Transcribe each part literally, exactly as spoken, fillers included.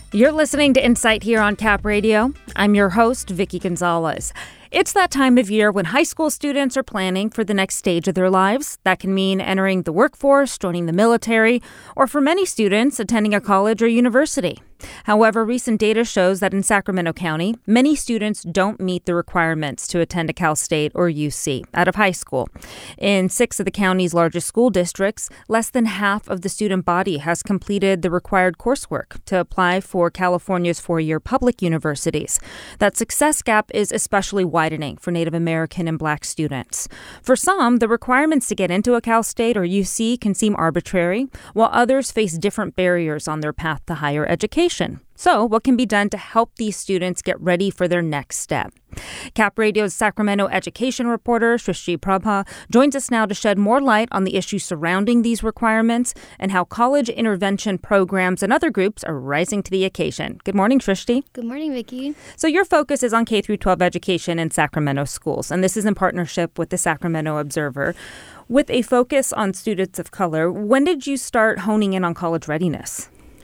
You're listening to Insight here on Cap Radio. I'm your host, Vicky Gonzalez. It's that time of year when high school students are planning for the next stage of their lives. That can mean entering the workforce, joining the military, or for many students, attending a college or university. However, recent data shows that in Sacramento County, many students don't meet the requirements to attend a Cal State or U C out of high school. In six of the county's largest school districts, less than half of the student body has completed the required coursework to apply for California's four-year public universities. That success gap is especially widening for Native American and Black students. For some, the requirements to get into a Cal State or U C can seem arbitrary, while others face different barriers on their path to higher education. So, what can be done to help these students get ready for their next step? Cap Radio's Sacramento education reporter, Srishti Prabha, joins us now to shed more light on the issues surrounding these requirements and how college intervention programs and other groups are rising to the occasion. Good morning, Srishti. Good morning, Vicki. So your focus is on K through twelve education in Sacramento schools, and this is in partnership with the Sacramento Observer. With a focus on students of color, when did you start honing in on college readiness?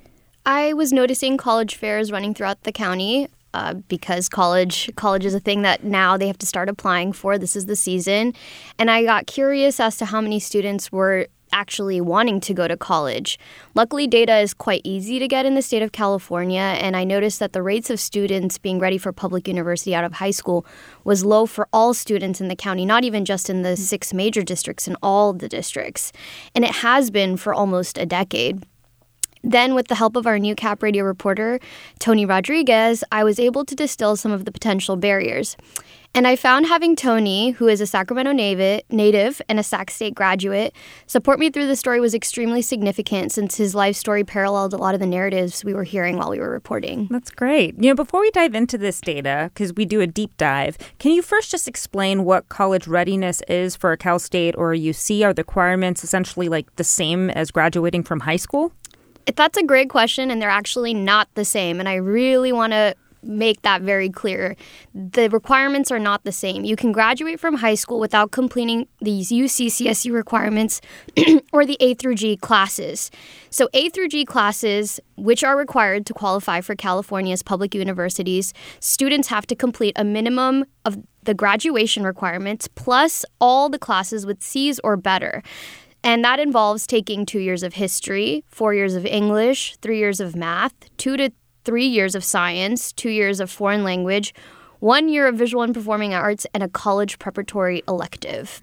I was noticing college fairs running throughout the county uh, because college college is a thing that now they have to start applying for. This is the season. And I got curious as to how many students were actually wanting to go to college. Luckily, data is quite easy to get in the state of California, and I noticed that the rates of students being ready for public university out of high school was low for all students in the county, not even just in the six major districts, in all the districts. And it has been for almost a decade. Then, with the help of our new Cap Radio reporter, Tony Rodriguez, I was able to distill some of the potential barriers. And I found having Tony, who is a Sacramento native and a Sac State graduate, support me through the story was extremely significant since his life story paralleled a lot of the narratives we were hearing while we were reporting. That's great. You know, before we dive into this data, because we do a deep dive, can you first just explain what college readiness is for a Cal State or a U C? Are the requirements essentially like the same as graduating from high school? That's a great question, and they're actually not the same, and I really want to make that very clear. The requirements are not the same. You can graduate from high school without completing these U C C S U requirements or the A through G classes. So A through G classes, which are required to qualify for California's public universities, students have to complete a minimum of the graduation requirements plus all the classes with C's or better. And that involves taking two years of history, four years of English, three years of math, two to three years of science, two years of foreign language, one year of visual and performing arts, and a college preparatory elective.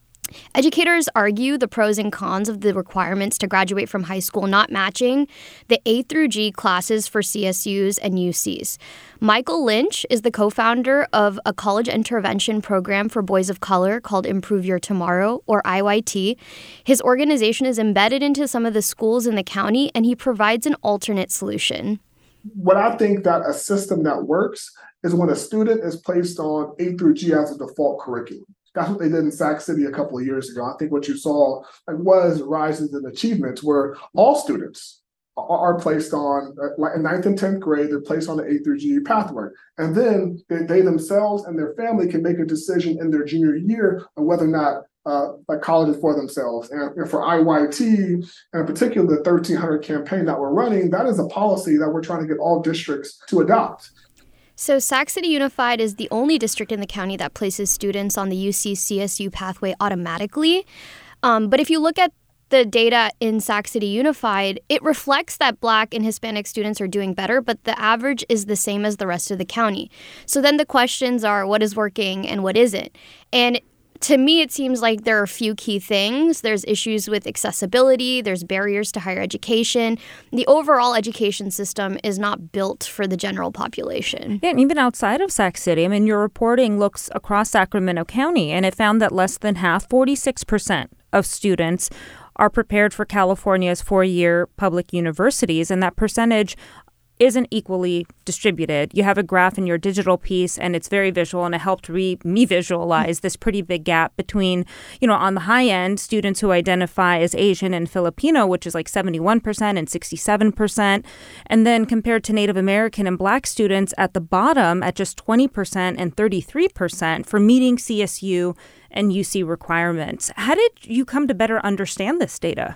Educators argue the pros and cons of the requirements to graduate from high school not matching the A through G classes for C S Us and U Cs. Michael Lynch is the co-founder of a college intervention program for boys of color called Improve Your Tomorrow, or I Y T. His organization is embedded into some of the schools in the county, and he provides an alternate solution. What I think that a system that works is when a student is placed on A through G as a default curriculum. That's what they did in Sac City a couple of years ago. I think what you saw like, was rises in achievements where all students are, are placed on, like in ninth and tenth grade, they're placed on the A through G pathway. And then they, they themselves and their family can make a decision in their junior year on whether or not uh, like college is for themselves. And, and for I Y T, and in particular the thirteen hundred campaign that we're running, that is a policy that we're trying to get all districts to adopt. So Sac City Unified is the only district in the county that places students on the U C C S U pathway automatically. Um, but if you look at the data in Sac City Unified, it reflects that Black and Hispanic students are doing better, but the average is the same as the rest of the county. So then the questions are, what is working and what isn't? And to me, it seems like there are a few key things. There's issues with accessibility. There's barriers to higher education. The overall education system is not built for the general population. Yeah, and even outside of Sac City, I mean, your reporting looks across Sacramento County, and it found that less than half, forty-six percent of students are prepared for California's four-year public universities, and that percentage isn't equally distributed. You have a graph in your digital piece, and it's very visual, and it helped re- me visualize this pretty big gap between, you know, on the high end, students who identify as Asian and Filipino, which is like seventy-one percent and sixty-seven percent, and then compared to Native American and Black students at the bottom at just twenty percent and thirty-three percent for meeting C S U and U C requirements. How did you come to better understand this data?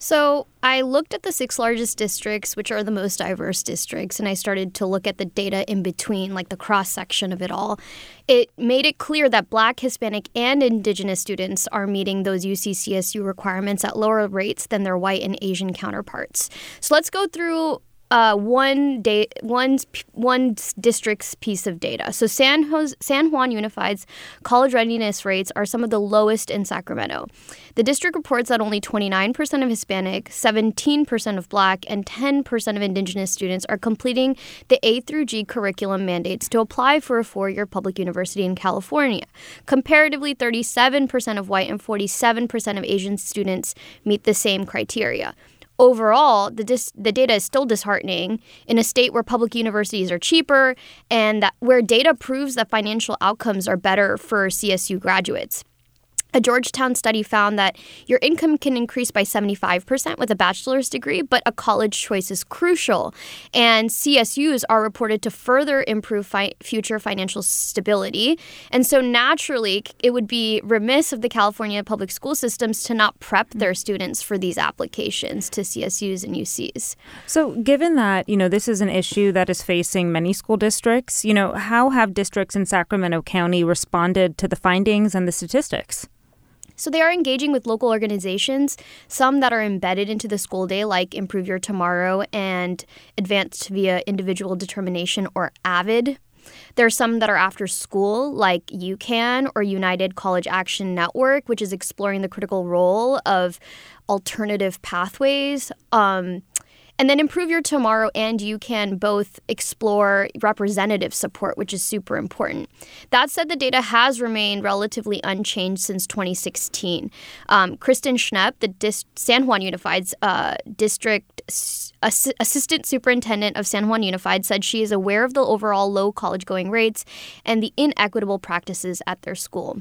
So I looked at the six largest districts, which are the most diverse districts, and I started to look at the data in between, like the cross-section of it all. It made it clear that Black, Hispanic, and Indigenous students are meeting those U C C S U requirements at lower rates than their white and Asian counterparts. So let's go through Uh, one day, one one district's piece of data. So San Jose, San Juan Unified's college readiness rates are some of the lowest in Sacramento. The district reports that only twenty-nine percent of Hispanic, seventeen percent of Black, and ten percent of Indigenous students are completing the A through G curriculum mandates to apply for a four-year public university in California. Comparatively, thirty-seven percent of white and forty-seven percent of Asian students meet the same criteria. Overall, the dis- the data is still disheartening in a state where public universities are cheaper and that where data proves that financial outcomes are better for C S U graduates. A Georgetown study found that your income can increase by seventy-five percent with a bachelor's degree, but a college choice is crucial. And C S Us are reported to further improve fi- future financial stability. And so naturally, it would be remiss of the California public school systems to not prep their students for these applications to C S Us and U Cs. So given that, you know, this is an issue that is facing many school districts, you know, how have districts in Sacramento County responded to the findings and the statistics? So they are engaging with local organizations, some that are embedded into the school day, like Improve Your Tomorrow and Advanced Via Individual Determination, or AVID. There are some that are after school, like UCAN or United College Action Network, which is exploring the critical role of alternative pathways. Um, And then Improve Your Tomorrow and UCAN both explore representative support, which is super important. That said, the data has remained relatively unchanged since twenty sixteen. Um, Kristen Schnepp, the Dis- San Juan Unified's uh, district ass- assistant superintendent of San Juan Unified, said she is aware of the overall low college-going rates and the inequitable practices at their school.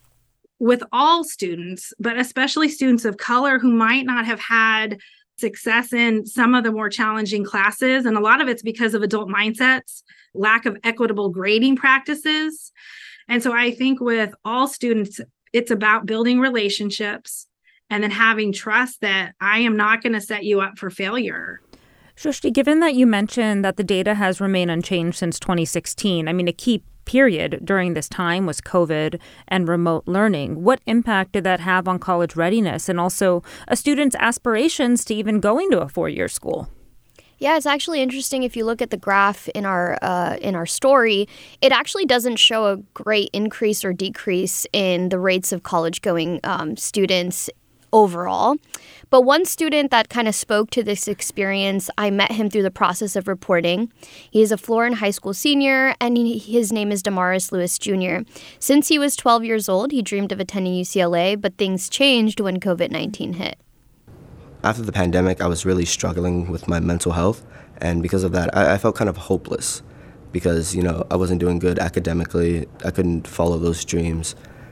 With all students, but especially students of color who might not have had success in some of the more challenging classes. And a lot of it's because of adult mindsets, lack of equitable grading practices. And so I think with all students, it's about building relationships and then having trust that I am not going to set you up for failure. Shrishti, given that you mentioned that the data has remained unchanged since twenty sixteen, I mean, a key period during this time was COVID and remote learning. What impact did that have on college readiness and also a student's aspirations to even going to a four-year school? Yeah, it's actually interesting. If you look at the graph in our uh, in our story, it actually doesn't show a great increase or decrease in the rates of college-going um, students overall. But one student that kind of spoke to this experience, I met him through the process of reporting. He is a Florin High School senior, and he, his name is Damaris Lewis Junior Since he was twelve years old, he dreamed of attending U C L A, but things changed when covid nineteen hit. After the pandemic, I was really struggling with my mental health, and because of that, I, I felt kind of hopeless because, you know, I wasn't doing good academically. I couldn't follow those dreams.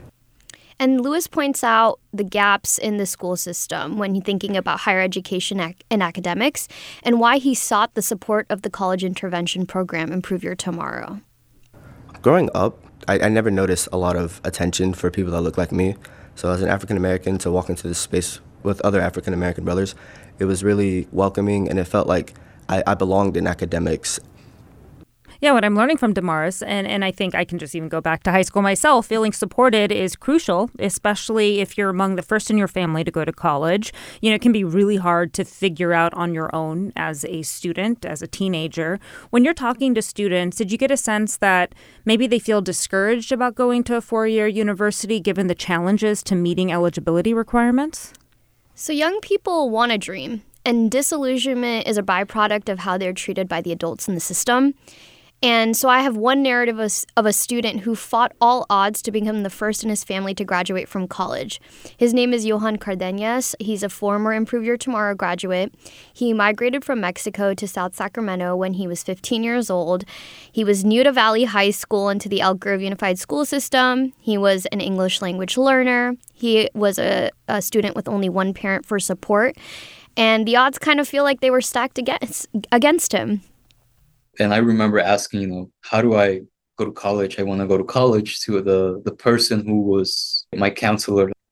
And Lewis points out the gaps in the school system when thinking about higher education and academics and why he sought the support of the college intervention program, Improve Your Tomorrow. Growing up, I, I never noticed a lot of attention for people that look like me. So as an African American, to walk into this space with other African American brothers, it was really welcoming, and it felt like I, I belonged in academics. Yeah, what I'm learning from Damaris, and, and I think I can just even go back to high school myself, feeling supported is crucial, especially if you're among the first in your family to go to college. You know, it can be really hard to figure out on your own as a student, as a teenager. When you're talking to students, did you get a sense that maybe they feel discouraged about going to a four-year university given the challenges to meeting eligibility requirements? So young people want to dream, and disillusionment is a byproduct of how they're treated by the adults in the system. And so I have one narrative of, of a student who fought all odds to become the first in his family to graduate from college. His name is Johan Cardenas. He's a former Improve Your Tomorrow graduate. He migrated from Mexico to South Sacramento when he was fifteen years old. He was new to Valley High School and to the Elk Grove Unified School System. He was an English language learner. He was a, a student with only one parent for support. And the odds kind of feel like they were stacked against, against him. And I remember asking, you know, how do I go to college? I want to go to college, to the, the person who was my counselor.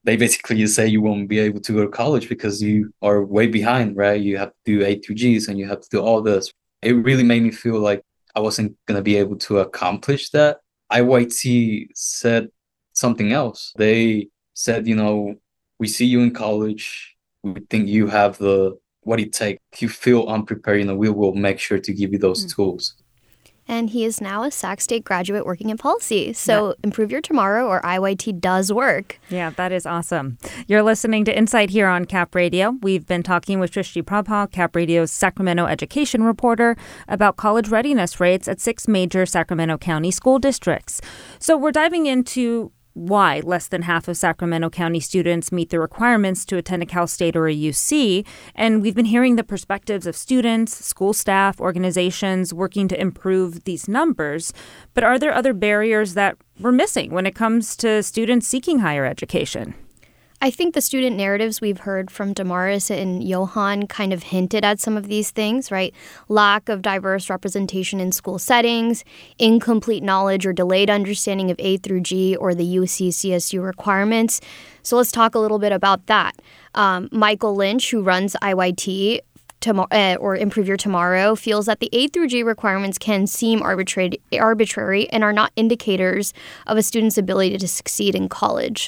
they basically say you won't be able to go to college because you are way behind, right? You have to do A through Gs and you have to do all this. It really made me feel like I wasn't going to be able to accomplish that. I Y T said something else. They said, you know, we see you in college. We think you have the what it takes. If you feel unprepared, you know, we will make sure to give you those mm. tools. And he is now a Sac State graduate working in policy. So yeah. Improve Your Tomorrow, or I Y T, does work. Yeah, that is awesome. You're listening to Insight here on Cap Radio. We've been talking with Srishti Prabha, Cap Radio's Sacramento education reporter, about college readiness rates at six major Sacramento County school districts. So we're diving into why less than half of Sacramento County students meet the requirements to attend a Cal State or a U C. And we've been hearing the perspectives of students, school staff, organizations working to improve these numbers. But are there other barriers that we're missing when it comes to students seeking higher education? I think the student narratives we've heard from Damaris and Johan kind of hinted at some of these things, right? Lack of diverse representation in school settings, incomplete knowledge or delayed understanding of A through G or the U C C S U requirements. So let's talk a little bit about that. Um, Michael Lynch, who runs I Y T, Tomorrow, uh, or Improve Your Tomorrow, feels that the A through G requirements can seem arbitrary, arbitrary and are not indicators of a student's ability to succeed in college.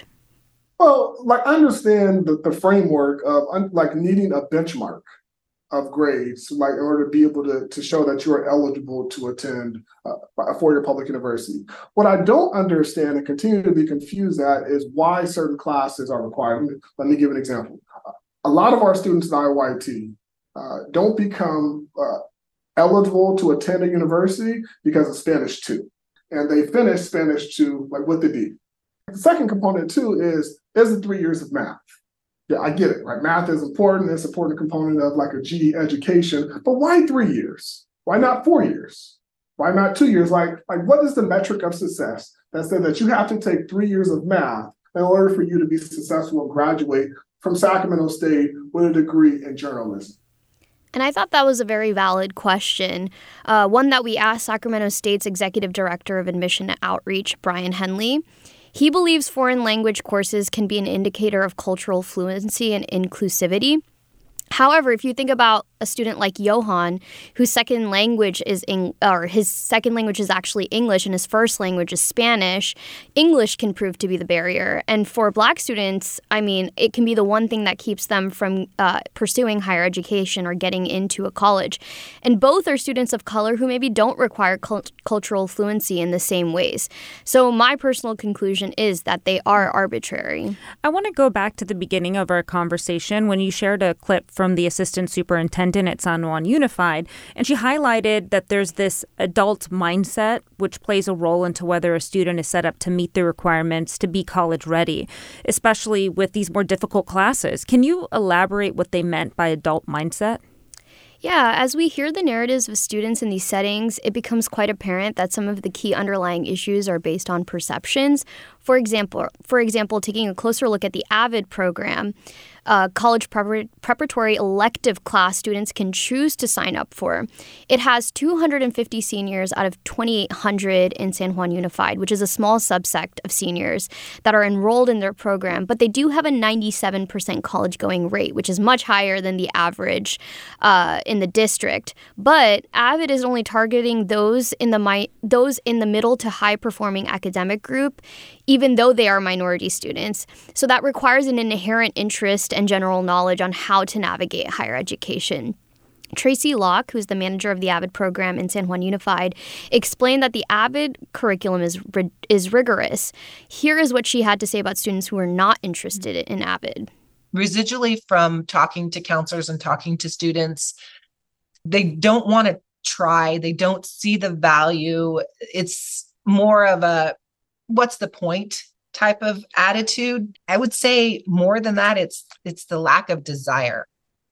Well, like I understand the, the framework of like needing a benchmark of grades, like in order to be able to, to show that you are eligible to attend uh, a four-year public university. What I don't understand and continue to be confused at is why certain classes are required. Let me give an example. A lot of our students in I Y T uh, don't become uh, eligible to attend a university because of Spanish two, and they finish Spanish two like with the D. The second component, too, is is the three years of math. Yeah, I get it, right? Math is important. It's an important component of like a G E education. But why three years? Why not four years? Why not two years? Like, like what is the metric of success that said that you have to take three years of math in order for you to be successful and graduate from Sacramento State with a degree in journalism? And I thought that was a very valid question, uh, one that we asked Sacramento State's Executive Director of Admission and Outreach, Brian Henley. He believes foreign language courses can be an indicator of cultural fluency and inclusivity. However, if you think about a student like Johan, whose second language is Eng- or his second language is actually English and his first language is Spanish, English can prove to be the barrier. And for Black students, I mean, it can be the one thing that keeps them from uh, pursuing higher education or getting into a college. And both are students of color who maybe don't require cult- cultural fluency in the same ways. So my personal conclusion is that they are arbitrary. I want to go back to the beginning of our conversation when you shared a clip from the assistant superintendent at San Juan Unified, and she highlighted that there's this adult mindset which plays a role into whether a student is set up to meet the requirements to be college ready, especially with these more difficult classes. Can you elaborate what they meant by adult mindset? Yeah, as we hear the narratives of students in these settings, it becomes quite apparent that some of the key underlying issues are based on perceptions. For example, for example, taking a closer look at the AVID program, uh, college prepar- preparatory elective class students can choose to sign up for. It has two hundred fifty seniors out of twenty-eight hundred in San Juan Unified, which is a small subsect of seniors that are enrolled in their program, but they do have a ninety-seven percent college-going rate, which is much higher than the average uh, in the district. But AVID is only targeting those in the mi- those in the middle to high-performing academic group, even though they are minority students. So that requires an inherent interest and general knowledge on how to navigate higher education. Tracy Locke, who's the manager of the AVID program in San Juan Unified, explained that the AVID curriculum is is rigorous. Here is what she had to say about students who are not interested in AVID. Residually from talking to counselors and talking to students, they don't want to try. They don't see the value. It's more of a what's the point type of attitude. I would say more than that, it's it's the lack of desire.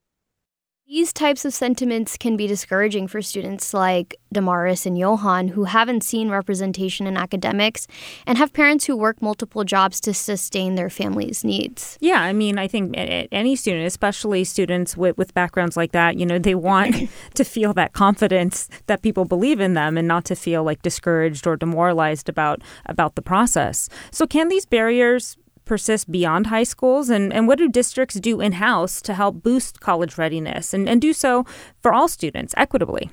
These types of sentiments can be discouraging for students like Damaris and Johan, who haven't seen representation in academics and have parents who work multiple jobs to sustain their family's needs. Yeah, I mean, I think any student, especially students with, with backgrounds like that, you know, they want to feel that confidence that people believe in them and not to feel like discouraged or demoralized about, about the process. So can these barriers persist beyond high schools? And, and what do districts do in-house to help boost college readiness and, and do so for all students equitably?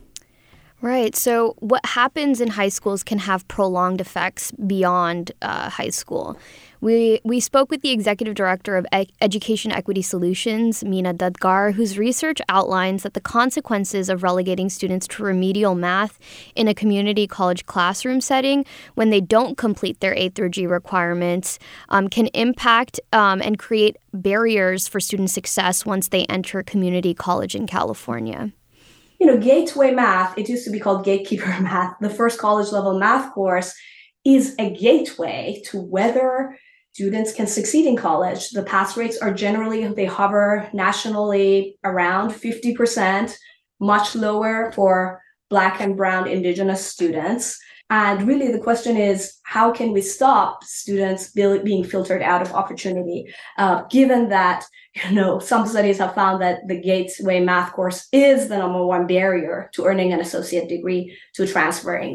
Right. So what happens in high schools can have prolonged effects beyond uh, high school. We we spoke with the executive director of e- Education Equity Solutions, Meena Dadgar, whose research outlines that the consequences of relegating students to remedial math in a community college classroom setting when they don't complete their A through G requirements um, can impact um, and create barriers for student success once they enter community college in California. You know, Gateway Math, it used to be called Gatekeeper Math. The first college level math course is a gateway to whether students can succeed in college. The pass rates are generally, they hover nationally around fifty percent, much lower for Black and Brown Indigenous students. And really the question is, how can we stop students being filtered out of opportunity, uh, given that, you know, some studies have found that the Gateway Math course is the number one barrier to earning an associate degree, to transferring.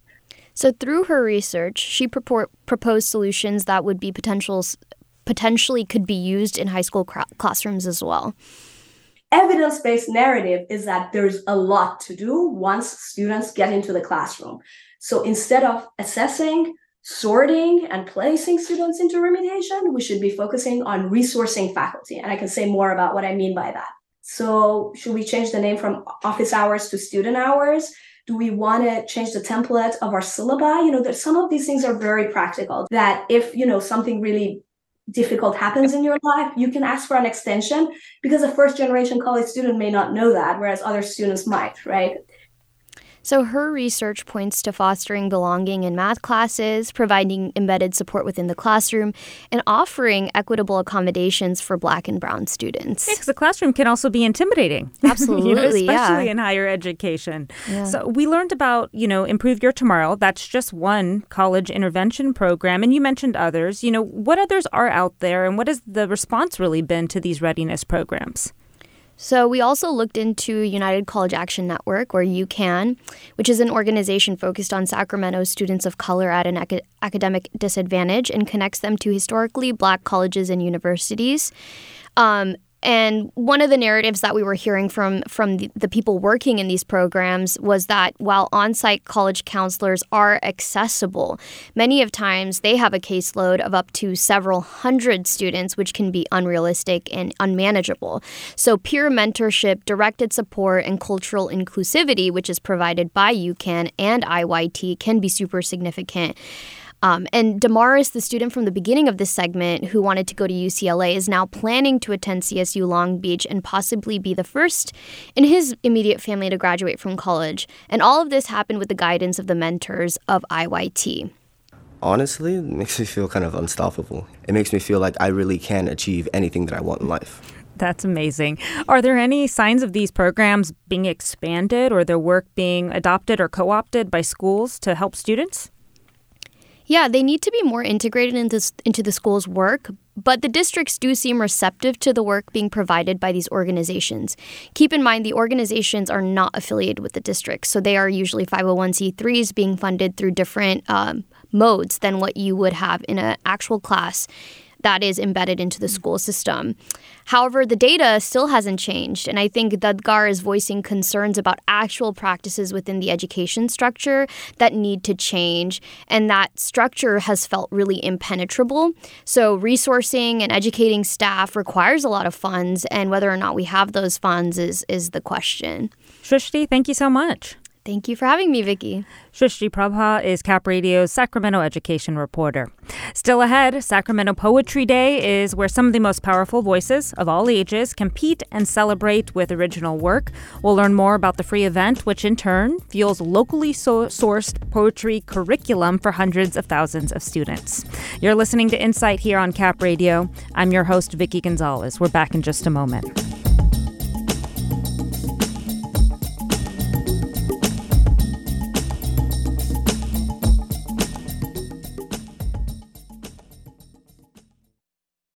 So through her research, she propor- proposed solutions that would be potentials, potentially could be used in high school cr- classrooms as well. Evidence-based narrative is that there's a lot to do once students get into the classroom. So instead of assessing, sorting, and placing students into remediation, we should be focusing on resourcing faculty. And I can say more about what I mean by that. So should we change the name from office hours to student hours? Do we want to change the template of our syllabi? You know, that some of these things are very practical, that if, you know, something really difficult happens in your life, you can ask for an extension, because a first generation college student may not know that, whereas other students might, right? So her research points to fostering belonging in math classes, providing embedded support within the classroom, and offering equitable accommodations for Black and Brown students. Because the classroom can also be intimidating. Absolutely, you know, especially yeah. in higher education. Yeah. So we learned about, you know, Improve Your Tomorrow. That's just one college intervention program. And you mentioned others. You know, what others are out there, and what has the response really been to these readiness programs? So we also looked into United College Action Network, or UCAN, which is an organization focused on Sacramento students of color at an ac- academic disadvantage and connects them to historically Black colleges and universities. Um, And one of the narratives that we were hearing from from the, the people working in these programs was that while on-site college counselors are accessible, many of times they have a caseload of up to several hundred students, which can be unrealistic and unmanageable. So peer mentorship, directed support, and cultural inclusivity, which is provided by UCAN and I Y T, can be super significant. Um, and Damaris, the student from the beginning of this segment who wanted to go to U C L A, is now planning to attend C S U Long Beach and possibly be the first in his immediate family to graduate from college. And all of this happened with the guidance of the mentors of I Y T. Honestly, it makes me feel kind of unstoppable. It makes me feel like I really can achieve anything that I want in life. That's amazing. Are there any signs of these programs being expanded or their work being adopted or co-opted by schools to help students? Yeah, they need to be more integrated into, into the school's work, but the districts do seem receptive to the work being provided by these organizations. Keep in mind, the organizations are not affiliated with the districts, so they are usually five oh one c threes being funded through different um, modes than what you would have in an actual class that is embedded into the school system. However, the data still hasn't changed, and I think Dadgar is voicing concerns about actual practices within the education structure that need to change, and that structure has felt really impenetrable. So resourcing and educating staff requires a lot of funds, and whether or not we have those funds is, is the question. Shrishti, thank you so much. Thank you for having me, Vicky. Shrishti Prabha is Cap Radio's Sacramento education reporter. Still ahead, Sacramento Poetry Day is where some of the most powerful voices of all ages compete and celebrate with original work. We'll learn more about the free event, which in turn fuels locally so- sourced poetry curriculum for hundreds of thousands of students. You're listening to Insight here on Cap Radio. I'm your host, Vicky Gonzalez. We're back in just a moment.